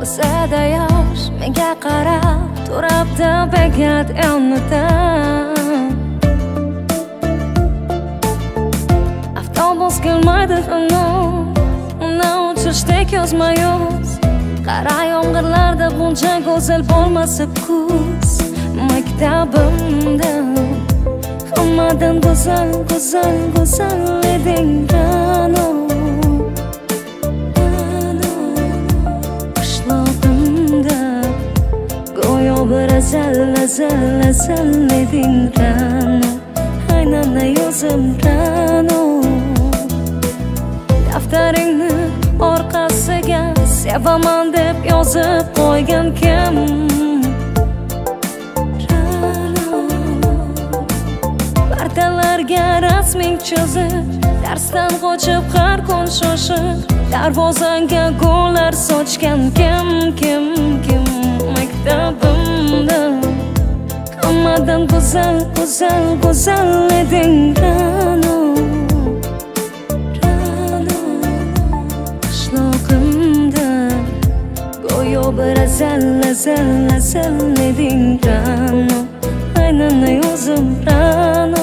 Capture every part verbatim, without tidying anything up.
Ko'zida yosh menga qarab turibdi bekat yonida. Avtobus kelmaydi hanuz, uni uchirishda ko'zma-ko'z. Qara yomg'irlarda buncha go'zal bo'lmasa kuz. Maktabimda hammadan go'zal, go'zal, go'zal eding Ra'no. Qishlog'imda go'yo bir azal, azal, azal eding Ra'no. Aynamda yozim Ra'no. Daftaringni orqasiga sevaman deb yozib qo'ygan kim? Partalarga rasming chizib, darsdan qochib har kun shoshib, darvozangga gullar sochgan kim, kim, kim? Maktabimda hammadan go'zal, go'zal, go'zal eding Ra'no. Bir azal, azal, azal eding Ra'no. Aynamda yozim Ra'no.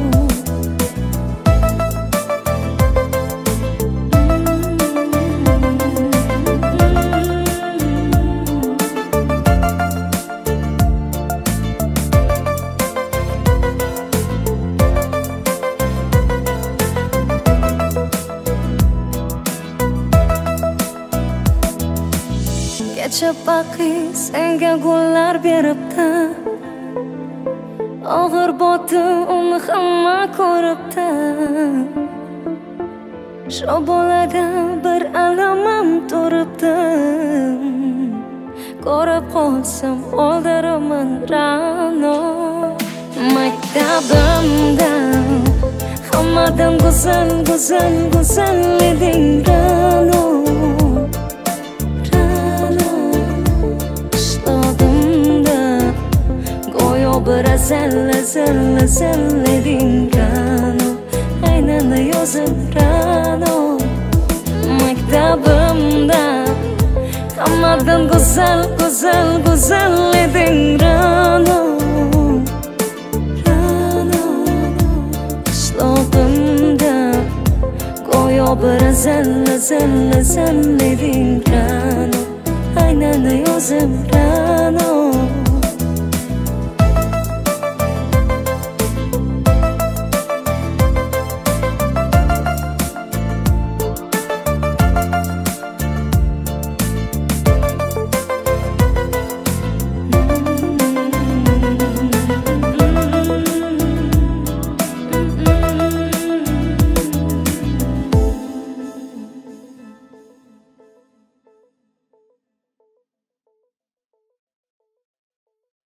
Kecha baqi senga gullar beribdi, og'ir botdi uni hamma ko'ribdi. Shu bolada bir alamam turibdi, ko'rib qolsam o'ldiraman Ra'no. Maktabimda hammadan go'zal, go'zal, go'zal eding Ra'no. Bir azal, azal, azal eding Ra'no. Aynamda yozim Ra'no. Maktabimda hammadan go'zal, go'zal, go'zal eding Ra'no. Ra'no. Qishlog'imda go'yo bir azal, azal, azal eding Ra'no. Aynamda yozim Ra'no.